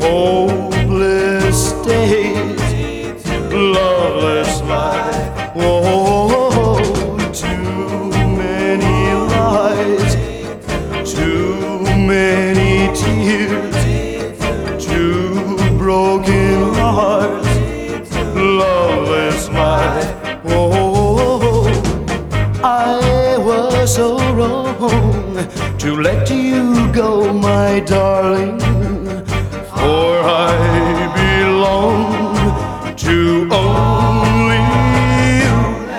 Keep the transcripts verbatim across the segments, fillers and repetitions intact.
hopeless state, loveless life. Oh, too many lies, too many tears, two broken hearts, loveless life. Oh, I was so wrong to let you go, my darling, for I belong to only you.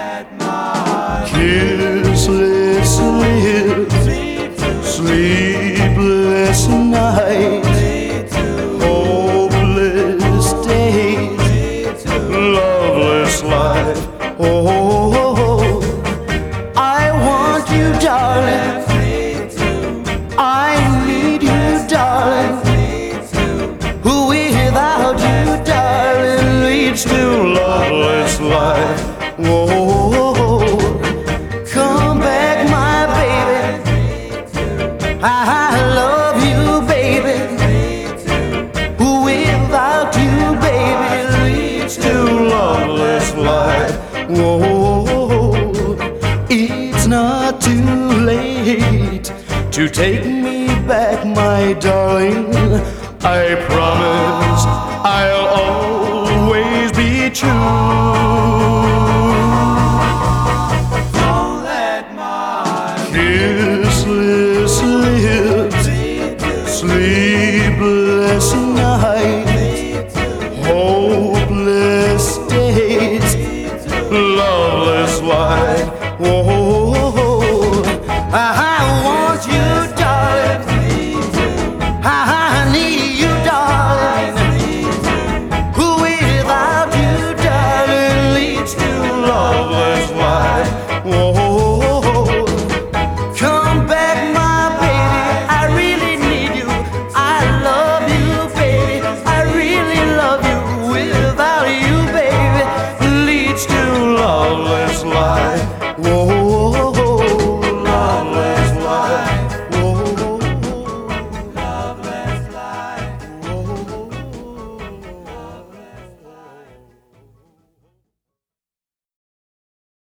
Kissless lips, sleepless nights, hopeless days, loveless life. Oh, I want you, darling. I need you, darling. Who without you, darling, leads to loveless life. Whoa, come back, my baby. I love you, baby. Who without you, baby, leads to loveless life. Whoa, it's not too late to take me back, my darling. I promise I'll always be true.